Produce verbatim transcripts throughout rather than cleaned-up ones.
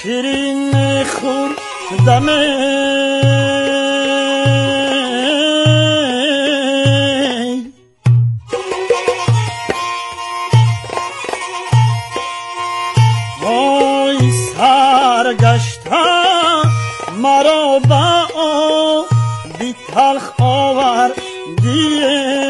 شیرین خوردمه وای سرگشتم مرا با بی تلخ آوردیه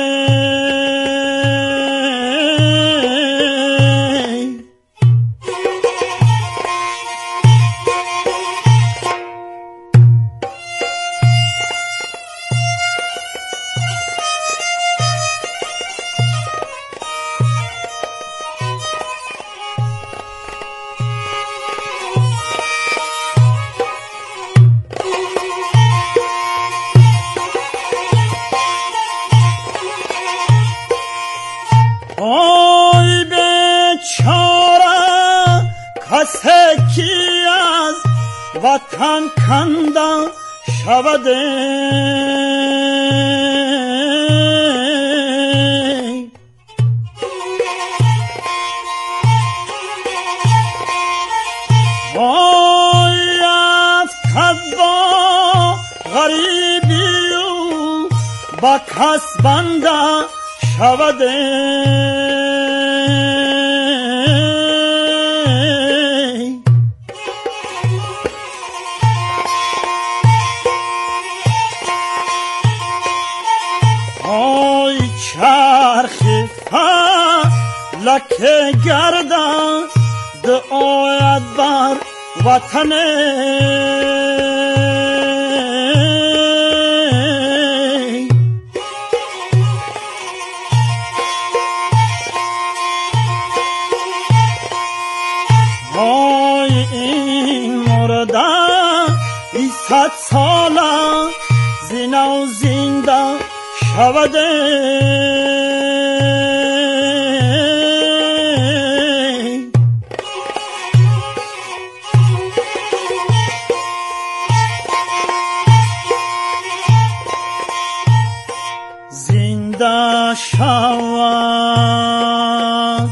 آی بیچاره کسی کی از وطن کنده شوده وای از کدبا غریبی و با کس بنده شوده آی چرخی فلک گردن دعایت بر وطنه وای این مرده ای صد ساله زینه و زنده شوده زنده شود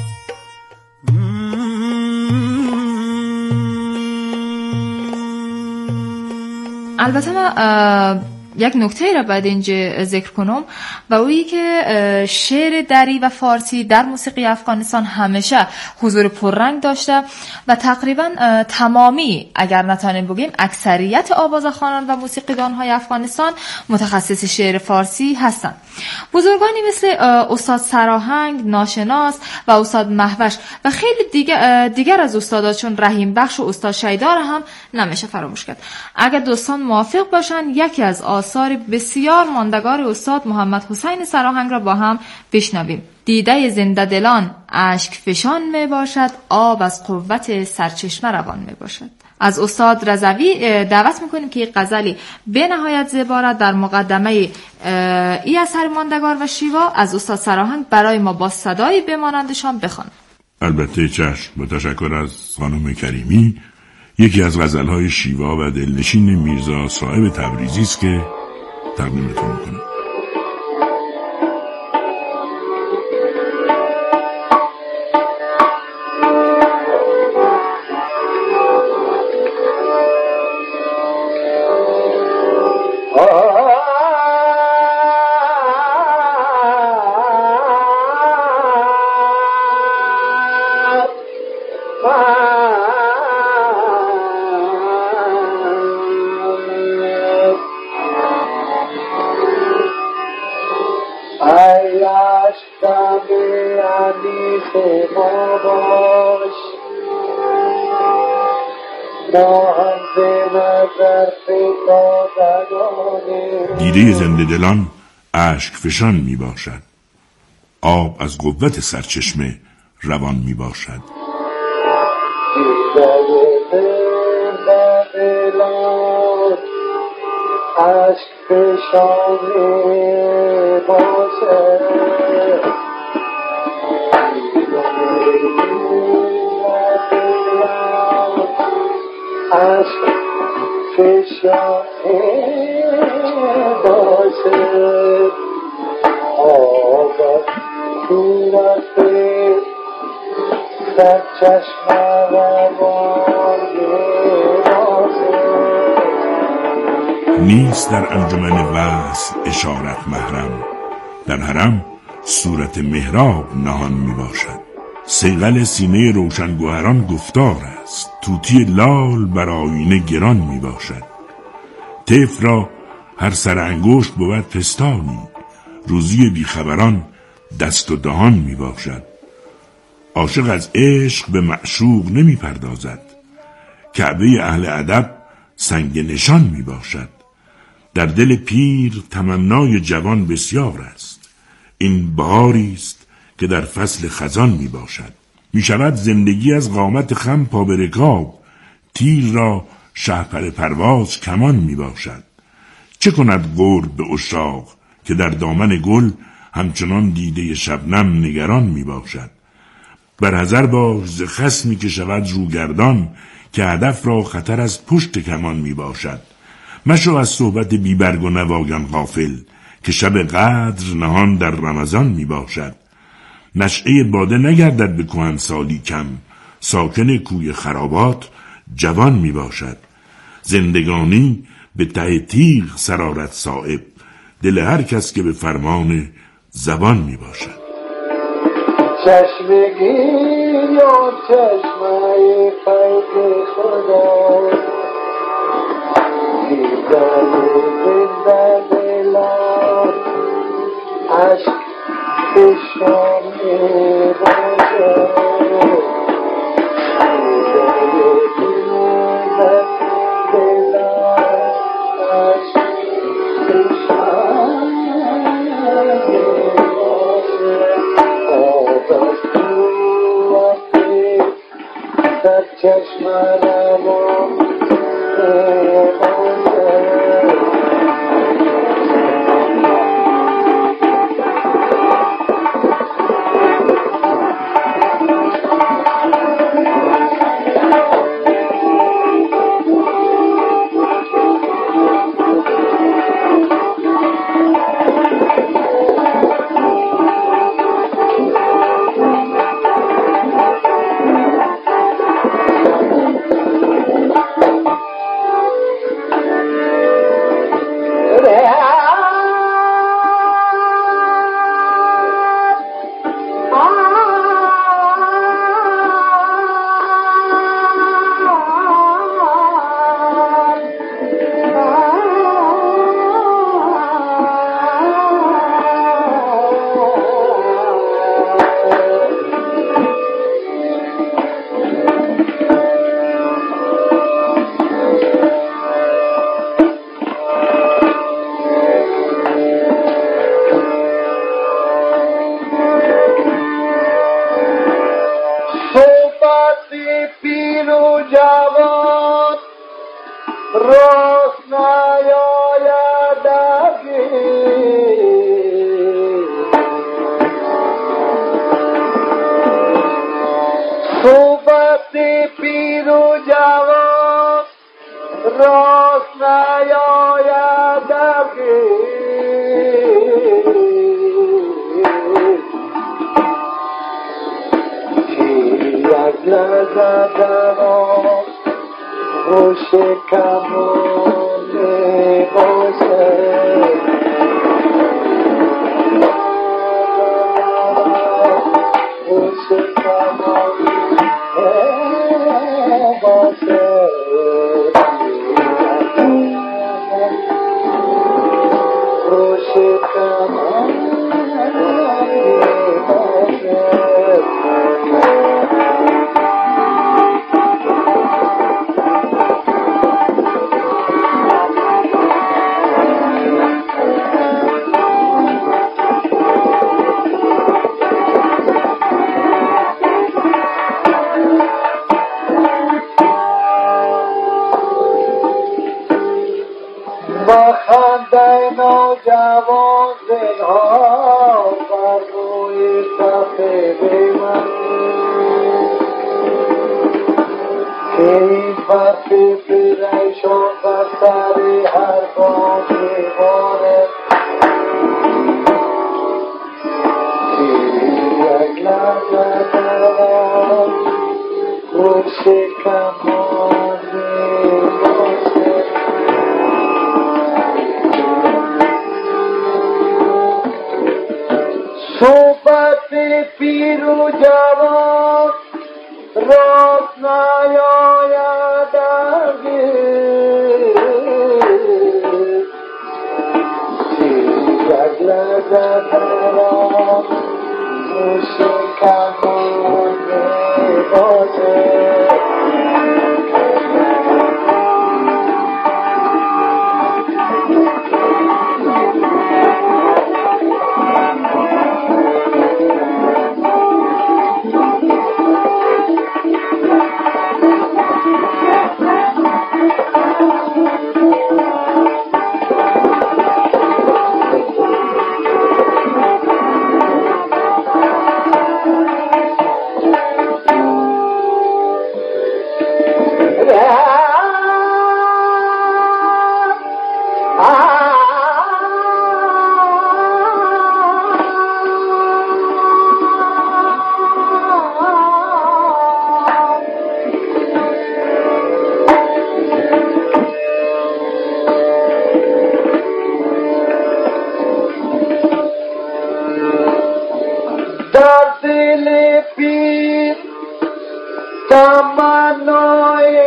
البته من یک نکته را باید اینجا ذکر کنم و اویی که شعر دری و فارسی در موسیقی افغانستان همیشه حضور پررنگ داشته و تقریبا تمامی اگر نتانیم بگیم اکثریت آوازخوانان و موسیقیدان های افغانستان متخصص شعر فارسی هستند. بزرگانی مثل استاد سراهنگ، ناشناس و استاد مهوش و خیلی دیگر, دیگر از استادان چون رحیم بخش و استاد شیدار هم نمیشه فراموش کرد. اگر دوستان موافق باشن یکی از آثار بسیار ماندگار استاد محمد حسین سراهنگ را با هم بشنویم. دیده زنده دلان اشک فشان می باشد، آب از قوت سرچشمه روان می باشد. از استاد رضوی دعوت میکنیم که غزلی به نهایت زیبا را در مقدمه ای اثر ماندگار و شیوا از استاد سراهنگ برای ما با صدای بمانندشان بخوان. البته چشم. با تشکر از خانم کریمی. یکی از غزلهای شیوا و دلنشین میرزا صاحب تبریزی است که تقدیمتون میکنم. دیده زنده دلان اشک فشان می باشد، آب از قوت سرچشمه روان می باشد. اشک فشان می باشد، اشک فشان باشد، آب صورت سرچشمه روان نیست در انجمن وصل اشارت محرم، در حرم صورت محراب نهان می باشد. صیقل سینه روشنگوهران گفتار است، طوطی لال بر آیینه گران می باشد. طفل را هر سر انگشت بود پستانی، روزی بیخبران دست و دهان می باشد. عاشق از عشق به معشوق نمی پردازد، کعبه اهل ادب سنگ نشان می باشد. در دل پیر تمنای جوان بسیار است، این بهاری است که در فصل خزان می باشد. می شود زندگی از قامت خم پا به رکاب، تیر را شهپر پرواز کمان می باشد. چه کند قرب به عشاق که در دامن گل همچنان دیده شبنم نگران می باشد. بر حذر باش ز خصمی که شود روگردان، که هدف را خطر از پشت کمان می باشد. مشو از صحبت بی برگ و نواگان غافل، که شب قدر نهان در رمضان می باشد. نشعه باده نگردد به کهنسالی کم، ساکن کوی خرابات جوان می باشد. زندگانی به ته تیغ سرارت صائب، دل هر کس که به فرمان زبان می باشد. چشمگی یا چشمه فیض خدا، دیدن زنده دلان عشق کشان باشد. چشم روان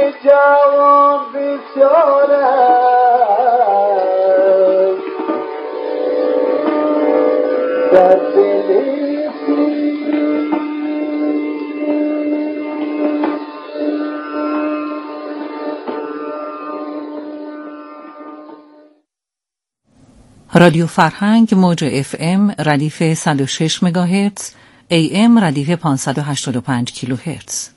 جوان بیچاره در دلی رادیو فرهنگ موج اف ام ردیف صد و شش مگاهرتز، ای ام ردیف پانصد و هشتاد و پنج کیلوهرتز.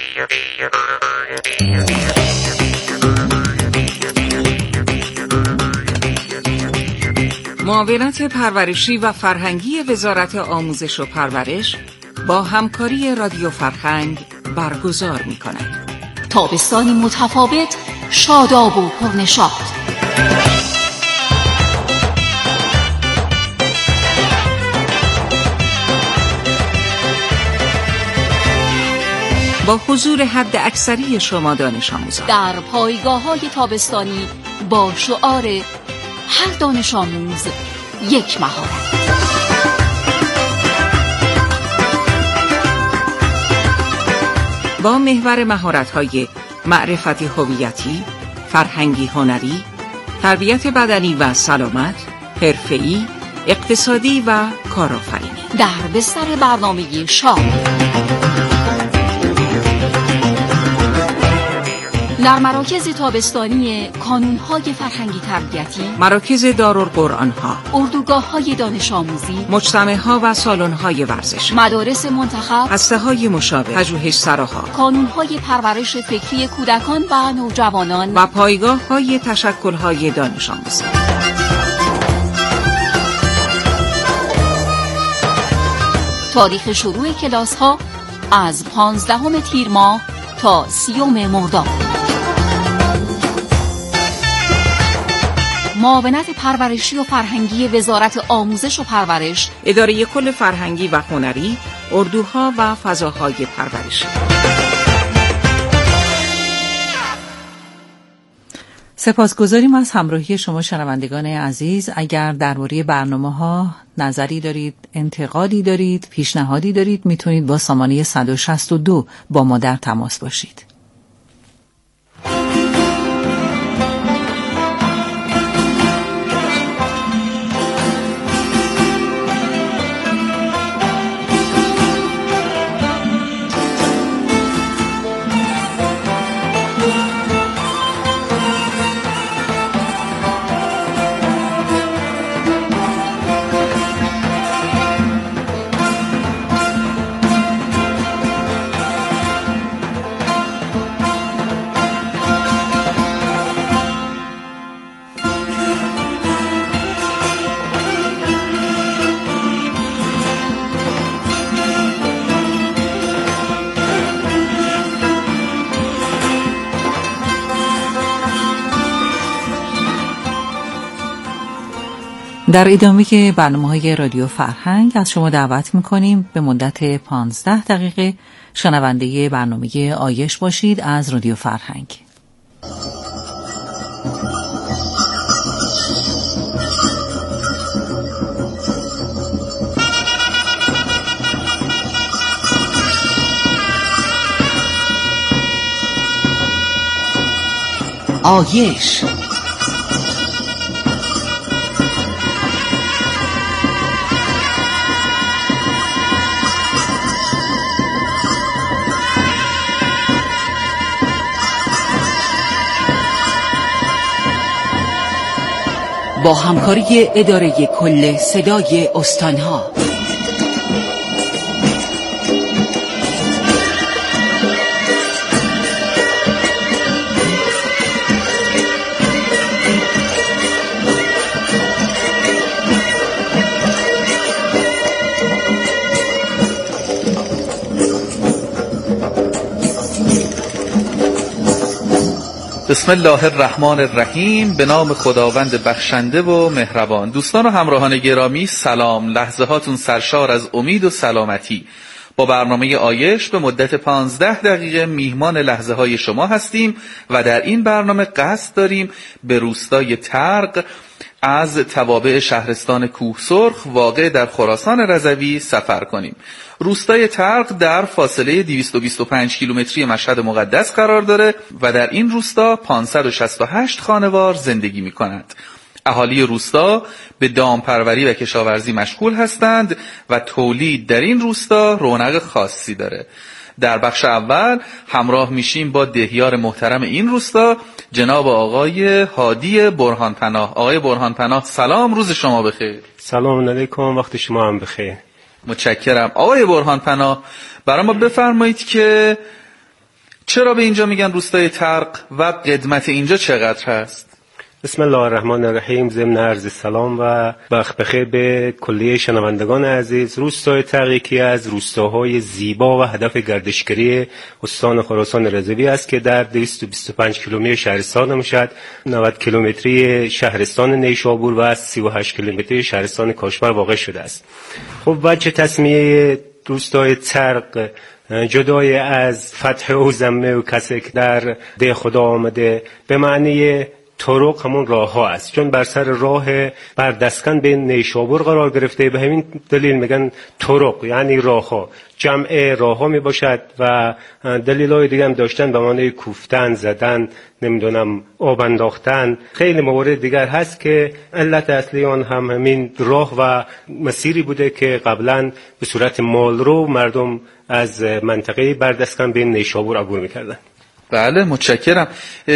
معاونت پرورشی و فرهنگی وزارت آموزش و پرورش با همکاری رادیو فرهنگ برگزار می‌کند. تابستانی متفاوت، شاداب و پرنشاط. با حضور حد اکثری شما دانش آموزان در پایگاه‌های تابستانی با شعار هر دانش آموز یک مهارت. با محور مهارت‌های معرفتی هویتی، فرهنگی هنری، تربیت بدنی و سلامت، حرفه‌ای، اقتصادی و کارآفرینی در بستر برنامه شاد. در مراکز تابستانی کانون‌های فرهنگی تربیتی، مراکز دارالقرآن‌ها، اردوگاه‌های دانش آموزی، مجتمع‌ها و سالن‌های ورزش، مدارس منتخب، هسته‌های مشابه، پژوهشسراها، کانون‌های پرورش فکری کودکان و نوجوانان و پایگاه‌های تشکل‌های دانش آموزی. تاریخ شروع کلاس‌ها از پانزدهم تیر ماه تا سیوم مرداد. معاونت پرورشی و فرهنگی وزارت آموزش و پرورش، اداره کل فرهنگی و هنری، اردوها و فضاهای پرورشی. سپاسگزاریم از همراهی شما شنوندگان عزیز. اگر درباره برنامه‌ها نظری دارید، انتقادی دارید، پیشنهادی دارید، میتونید با سامانه صد و شصت و دو با ما در تماس باشید. در ادامه برنامه‌های رادیو فرهنگ از شما دعوت می‌کنیم به مدت پانزده دقیقه شنونده برنامه آیش باشید از رادیو فرهنگ. آیش با همکاری اداره کل صدای استانها. بسم الله الرحمن الرحیم. به نام خداوند بخشنده و مهربان. دوستان و همراهان گرامی سلام. لحظه هاتون سرشار از امید و سلامتی. با برنامه آیش به مدت پانزده دقیقه میهمان لحظه های شما هستیم و در این برنامه قصد داریم به روستای ترق از توابع شهرستان کوهسرخ واقع در خراسان رضوی سفر کنیم. روستای ترق در فاصله دویست و بیست و پنج کیلومتری مشهد مقدس قرار داره و در این روستا پانصد و شصت و هشت خانوار زندگی می کنند. اهالی روستا به دامپروری و کشاورزی مشغول هستند و تولید در این روستا رونق خاصی داره. در بخش اول همراه میشیم با دهیار محترم این روستا، جناب آقای هادی برهانپناه. آقای برهانپناه سلام، روز شما بخیر. سلام علیکم، وقت شما هم بخیر. متشکرم. آقای برهانپناه برای ما بفرمایید که چرا به اینجا میگن روستای ترق و قدمت اینجا چقدر هست؟ بسم الله الرحمن الرحیم. ضمن عرض سلام و وقت بخیر به کلیه شنوندگان عزیز. روستای ترق یکی از روستاهای زیبا و هدف گردشگری استان خراسان رضوی است که در دویست و بیست و پنج کیلومتری شهرستان مشهد، نود کیلومتری شهرستان نیشابور و سی و هشت کیلومتری شهرستان کاشمر واقع شده است. خب وجه تسمیه روستای ترق جدای از فتح و ضمه و کسی که در ده خدا آمده به معنی طرق همون راه ها است، چون بر سر راه بردسکن به نیشابور قرار گرفته، به همین دلیل میگن طرق، یعنی راه ها، جمع راه ها می باشد. و دلیل های دیگه هم داشتن به معنی کوفتن، زدن، نمیدونم آب انداختن، خیلی موارد دیگر هست که علت اصلی آن هم همین راه و مسیری بوده که قبلا به صورت مالرو مردم از منطقه بردسکن به نیشابور عبور میکردن. بله متشکرم.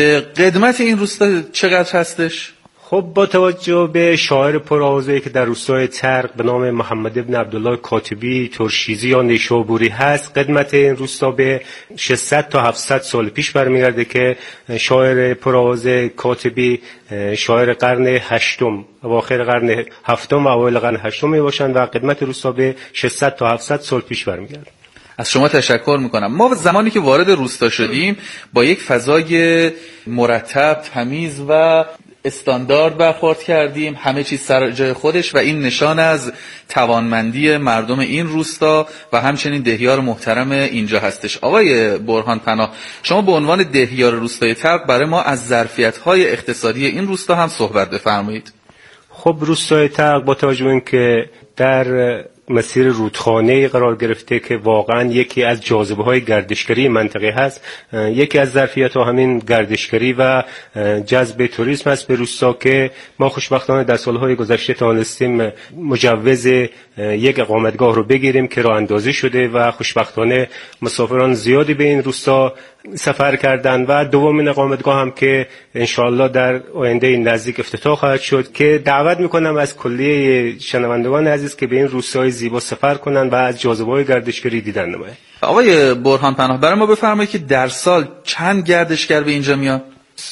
قدمت این روستا چقدر هستش؟ خب با توجه به شاعر پرآوازه‌ای که در روستای ترق به نام محمد ابن عبدالله کاتبی ترشیزی یا نیشابوری هست، قدمت این روستا به ششصد تا هفتصد سال پیش برمیگرده که شاعر پرآوازه کاتبی شاعر قرن هشتم، اواخر قرن هفتم و اوایل قرن هشتم می باشند و قدمت روستا به ششصد تا هفتصد سال پیش برمیگرده. از شما تشکر میکنم. ما زمانی که وارد روستا شدیم با یک فضای مرتب، تمیز و استاندارد برخورد کردیم، همه چیز سر جای خودش و این نشان از توانمندی مردم این روستا و همچنین دهیار محترم اینجا هستش. آقای برهانپناه، شما به عنوان دهیار روستای ترق برای ما از ظرفیت‌های اقتصادی این روستا هم صحبت بفرمایید. خب روستای ترق با توجه به اینکه در مسیر رودخانه قرار گرفته که واقعا یکی از جاذبه های گردشگری منطقه هست، یکی از ظرفیت ها همین گردشگری و جذب توریسم است به روستا که ما خوشبختانه در سالهای گذشته توانستیم مجوز یک اقامتگاه رو بگیریم که راه اندازی شده و خوشبختانه مسافران زیادی به این روستا سفر کردن و دومین اقامتگاه هم که انشاءالله در آینده نزدیک افتتاح خواهد شد که دعوت میکنم از کلیه شنوندگان عزیز که به این روستای زیبا سفر کنن و از جاذبه‌های گردشگری دیدن نمایند. آقای برهانپناه برای ما بفرمایید که در سال چند گردشگر به اینجا میاد؟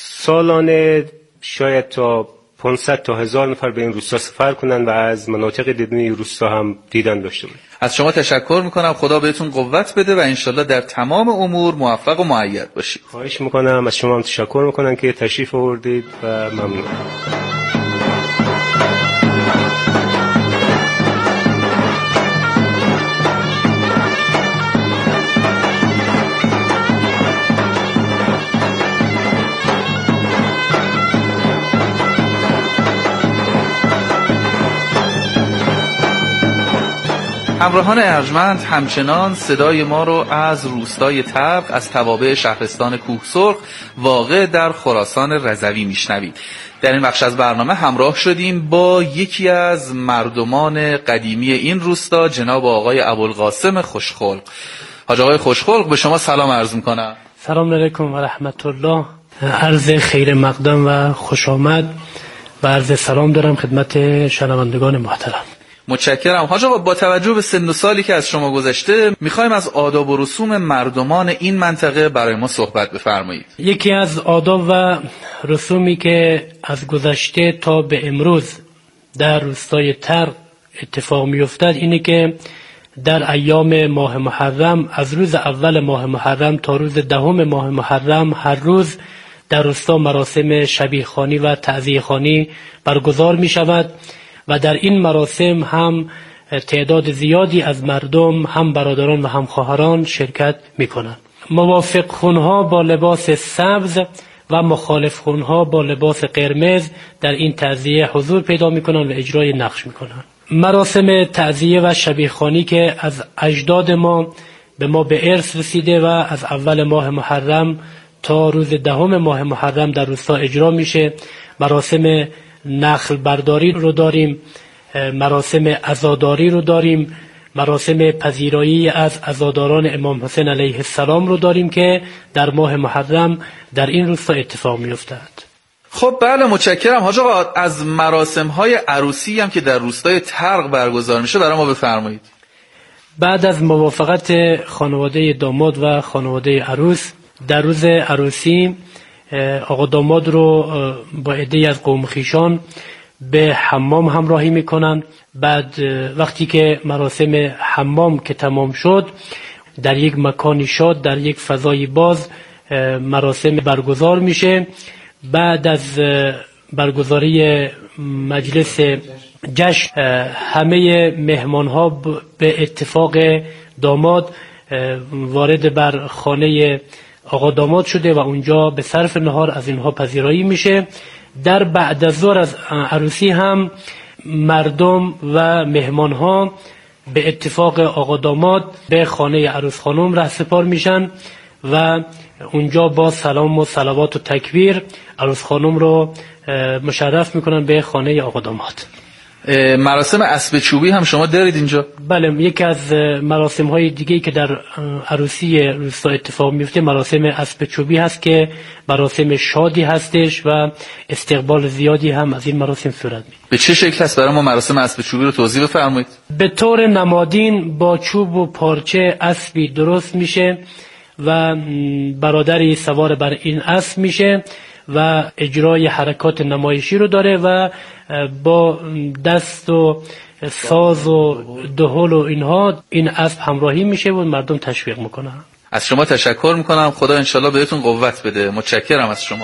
سالانه شاید تا پانصد تا هزار نفر به این روستا سفر کنن و از مناطق دیدنی روستا هم دیدن داشته باشند. از شما تشکر میکنم، خدا بهتون قوت بده و انشالله در تمام امور موفق و مؤید باشید. خواهش میکنم، از شما هم تشکر میکنم که تشریف آوردید و ممنون. همراهان ارجمند، همچنان صدای ما رو از روستای ترق از توابع شهرستان کوهسرخ واقع در خراسان رضوی میشنوید. در این بخش از برنامه همراه شدیم با یکی از مردمان قدیمی این روستا، جناب آقای ابوالقاسم خوشخلق. حاج آقای خوشخلق، به شما سلام عرض میکنم. سلام علیکم و رحمت الله. عرض خیر مقدم و خوش آمد و عرض سلام دارم خدمت شنوندگان محترم. متشکرم. حاج آقا، با توجه به سن و سالی که از شما گذشته میخوایم از آداب و رسوم مردمان این منطقه برای ما صحبت بفرمایید. یکی از آداب و رسومی که از گذشته تا به امروز در روستای ترق اتفاق میافتد اینه که در ایام ماه محرم، از روز اول ماه محرم تا روز دهم ماه محرم، هر روز در روستا مراسم شبیه خوانی و تعزیه خوانی برگزار می شود و در این مراسم هم تعداد زیادی از مردم، هم برادران و هم خواهران شرکت می کنند. موافق خونها با لباس سبز و مخالف خونها با لباس قرمز در این تعزیه حضور پیدا میکنن و اجرای نقش میکنن. مراسم تعزیه و شبیخوانی که از اجداد ما به ما به ارث رسیده و از اول ماه محرم تا روز دهم ماه محرم در روستا اجرا میشه. مراسم نخل برداری رو داریم، مراسم عزاداری رو داریم، مراسم پذیرایی از عزاداران امام حسین علیه السلام رو داریم که در ماه محرم در این روستا اتفاق میافتد. خب بله، متشکرم. حاج آقا، از مراسم های عروسی هم که در روستای ترق برگزار میشه برای ما بفرمایید. بعد از موافقت خانواده داماد و خانواده عروس، در روز عروسی آقا داماد رو با عده‌ای از قوم خویشان به حمام همراهی میکنن. بعد وقتی که مراسم حمام که تمام شد، در یک مکانی شاد، در یک فضای باز مراسم برگزار میشه. بعد از برگزاری مجلس جشن، همه مهمان ها به اتفاق داماد وارد بر خانه آقا داماد شده و اونجا به صرف نهار از اینها پذیرایی میشه. در بعد از ظهر از عروسی هم مردم و مهمان ها به اتفاق آقا داماد به خانه عروس خانم رهسپار میشن و اونجا با سلام و صلوات و تکبیر عروس خانم رو مشرف میکنن به خانه آقا داماد. مراسم اسب چوبی هم شما دارید اینجا؟ بله، یکی از مراسم های دیگه که در عروسی روستا اتفاق میفته مراسم اسب چوبی هست که مراسم شادی هستش و استقبال زیادی هم از این مراسم صورت میگیره. به چه شکل هست؟ برای ما مراسم اسب چوبی رو توضیح بفرمایید. به طور نمادین با چوب و پارچه اسبی درست میشه و برادری سوار بر این اسب میشه و اجرای حرکات نمایشی رو داره و با دست و ساز و دهل و اینها این اسب همراهی میشه و مردم تشویق میکنن. از شما تشکر میکنم، خدا انشالله بهتون قوت بده. متشکرم از شما.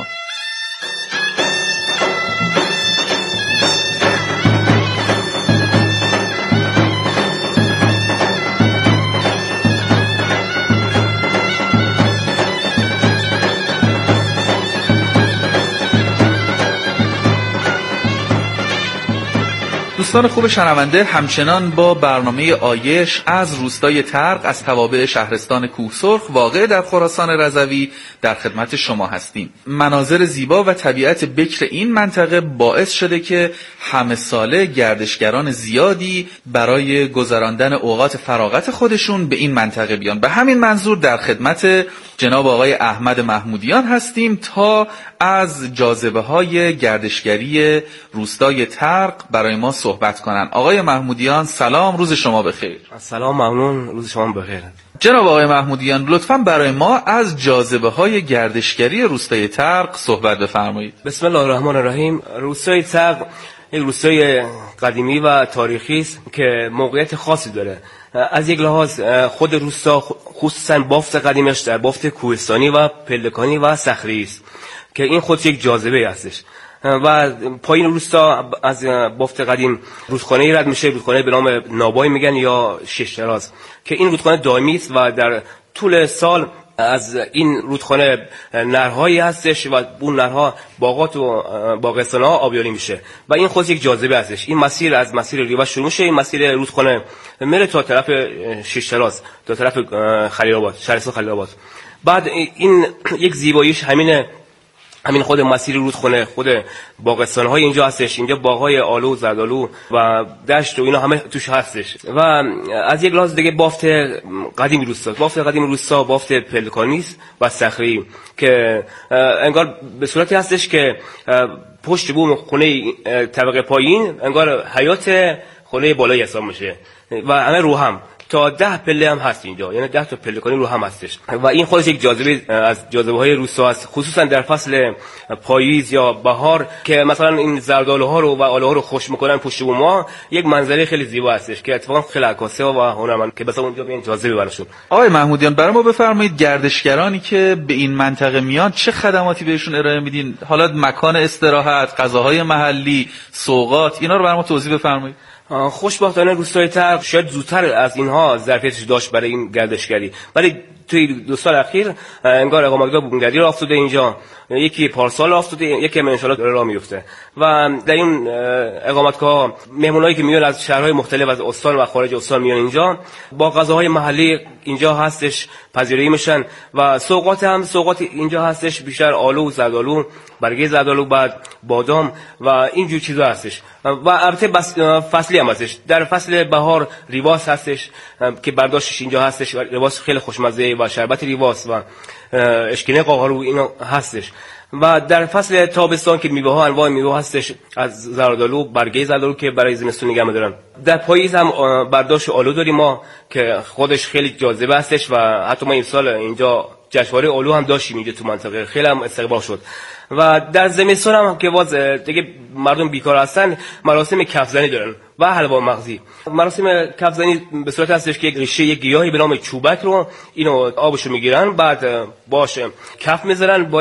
دوستان خوب شنونده، همچنان با برنامه آیش از روستای ترق از توابع شهرستان کوهسرخ واقع در خراسان رضوی در خدمت شما هستیم. مناظر زیبا و طبیعت بکر این منطقه باعث شده که همه ساله گردشگران زیادی برای گذراندن اوقات فراغت خودشون به این منطقه بیان. به همین منظور در خدمت جناب آقای احمد محمودیان هستیم تا از جاذبه های گردشگری روستای ترق برای ما صحبت کنن. آقای محمودیان سلام، روز شما بخیر. سلام، ممنون، روز شما بخیر. جناب آقای محمودیان لطفاً برای ما از جاذبه های گردشگری روستای ترق صحبت بفرمایید. بسم الله الرحمن الرحیم. روستای ترق یک روستای قدیمی و تاریخی است که موقعیت خاصی داره. از یک لحاظ خود روستا خصوصا بافت قدیمش در بافت کوهستانی و پلکانی و صخری است که این خود یک جاذبه هستش و پایین روستا از بافت قدیم رودخانه‌ای رد میشه، رودخانه به نام نابای میگن یا شش تراز که این رودخانه دائمی است و در طول سال از این رودخانه نرهایی هستش و اون نرها باغات و باغستان‌ها آبیاری میشه و این خود یک جاذبه هستش. این مسیر از مسیر ریوا شروع میشه، این مسیر رودخانه میره تا طرف شش تراز، تا طرف خلیل آباد، شهرستان خلیل آباد. بعد این یک زیباییش همینه، همین خود مسیر رودخانه، خود باغستان‌های اینجا هستش. اینجا باغ‌های آلو، زردآلو و دشت و اینا همه توش هستش و از یک لحاظ دیگه بافت قدیم روستا، بافت قدیم روستا بافت پلکانی و صخری که انگار به صورتی هستش که پشت بوم خونه طبقه پایین انگار حیات خونه بالایی حساب میشه و همه رو هم تا ده پله هم هست اینجا، یعنی ده تا پلکانی رو هم هستش و این خودش یک جاذبه از جاذبه های روستا است، خصوصا در فصل پاییز یا بهار که مثلا این زردآلوها رو و آلوها رو خوش میکنن پشت بوم ما، یک منظره خیلی زیبا هستش که اتفاقا خیلی عکاسی و هنرمند که مثلا اونجا بیان جاذبه براشون. آقای محمودیان برای ما بفرمایید گردشگرانی که به این منطقه میان چه خدماتی بهشون ارائه میدین؟ حالا مکان استراحت، غذاهای محلی، سوغات، اینا رو برای ما توضیح بفرمایید. خوشبختانه روستای ترق شاید زودتر از اینها ظرفیتش داشت برای این گردشگری، ولی توی دو سال اخیر انگار اقامتگاه بومگردی راه افتاده اینجا، یکی پارسال راه افتاده، یکی ان شاء الله داره راه میفته. و در این اقامتگاه مهمونایی که میان از شهرهای مختلف از استان و خارج استان میان اینجا با غذاهای محلی اینجا هستش پذیرایی میشن و سوغات هم سوغات اینجا هستش، بیشتر آلو، زردآلو، برگه زردآلو، بعد بادام و این جور چیزا هستش. و البته بس فصلی هم هستش. در فصل بهار ریواس هستش که برداشتش اینجا هستش، ریواس خیلی خوشمزه و شربت ریواس و اشکینه قاقارو اینا هستش. و در فصل تابستان که میوه ها انواع میوه هستش، از زردآلو، برگه زردآلو که برای زمستون نگه می‌دارن. در پاییز هم برداشت آلو داریم ما که خودش خیلی جاذبه هستش و حتی ما این سال اینجا جشنواره آلو هم داشتیم اینجا تو منطقه، خیلی هم استقبال شد. و در زمستان هم که باز دیگه مردم بیکار هستن، مراسم کفزنی دارن و حلوا مغزی. مراسم کفزنی به صورت هستش که یک ریشه یک گیاهی به نام چوبک رو اینو آبشو میگیرن، بعد باش کف میذارن با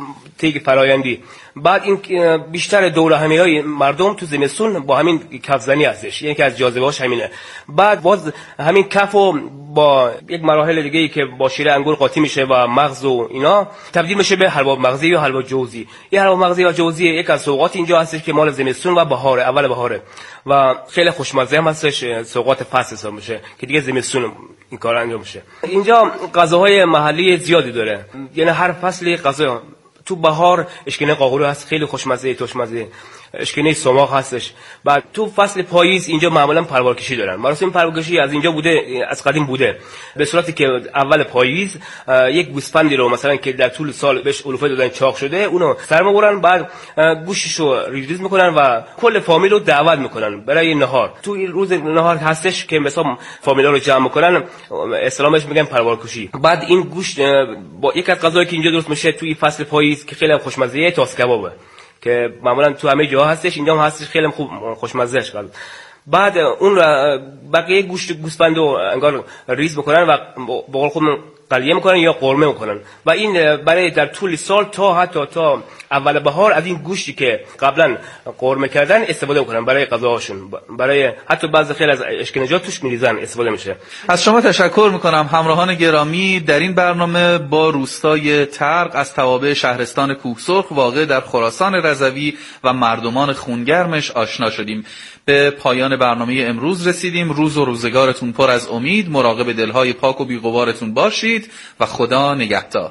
تیگ فرایندی. بعد این بیشتر دوره همی های مردم تو زمستون با همین کفزنی هستش، یعنی که از جاذبه‌اش همینه. بعد باز همین کفو با یک مراحل دیگه ای که با شیر انگور قاطی میشه و مغز و اینا تبدیل میشه به حلوا مغزی یا حلوا جوزی. این حلوا مغزی یا جوزی یک از سوغات اینجا هستش که مال زمستون و بهاره، اول بهاره و خیلی خوشمزه هم هستش، سوغات فصل حساب میشه که دیگه زمستون این کار انجام میشه. اینجا غذاهای محلی زیادی داره، یعنی هر فصلی غذا. تو بهار اشکینه قاقورو هست، خیلی خوشمزه، توشمزه، اشکینه سماق هستش. بعد تو فصل پاییز اینجا معمولا پروارکشی دارن. مراسم پروارکشی از اینجا بوده، از قدیم بوده، به صورتی که اول پاییز یک گوسفندی رو مثلا که در طول سال بهش علوفه دادن چاق شده اونو سر می‌برن، بعد گوشتشو ریز ریز میکنن و کل فامیل رو دعوت میکنن برای نهار. تو این روز نهار هستش که مثلا فامیلا رو جمع میکنن، اسلامش میگن پروارکشی. بعد این گوشت با یک از غذایی که اینجا درست میشه توی فصل پاییز که خیلی خوشمزه، تاس کبابه که معمولا تو همه جاها هستش، اینجا هم هستش، خیلی خوب خوشمزهش قلب. بعد اون بقیه گوشت گوسفندو انگار ریز میکنن و با قول خودمون قلیه میکنن یا قرمه میکنن و این برای در طول سال تا حتی تا اول بهار از این گوشتی که قبلا قرمه کردن استفاده میکنن برای غذاهاشون، برای حتی بعضی خیلی از اشکنجات توش میریزن استفاده میشه. از شما تشکر میکنم همراهان گرامی. در این برنامه با روستای ترق از توابع شهرستان کوهسرخ واقع در خراسان رضوی و مردمان خونگرمش آشنا شدیم. به پایان برنامه امروز رسیدیم. روز و روزگارتون پر از امید، مراقب دلهای پاک و بی‌غبارتون باشید و خدا نگهدار.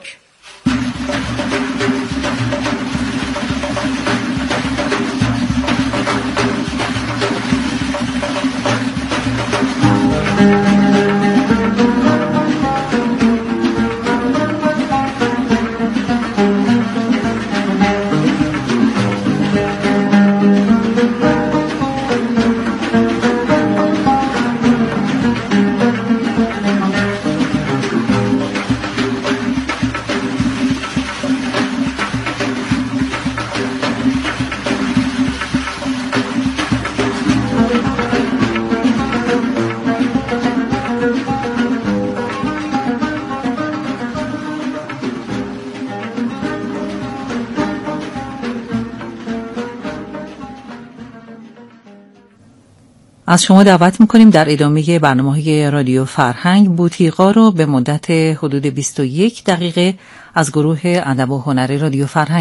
از شما دعوت میکنیم در ادامه برنامه‌های رادیو فرهنگ بوتیقا رو به مدت حدود بیست و یک دقیقه از گروه ادب و هنر رادیو فرهنگ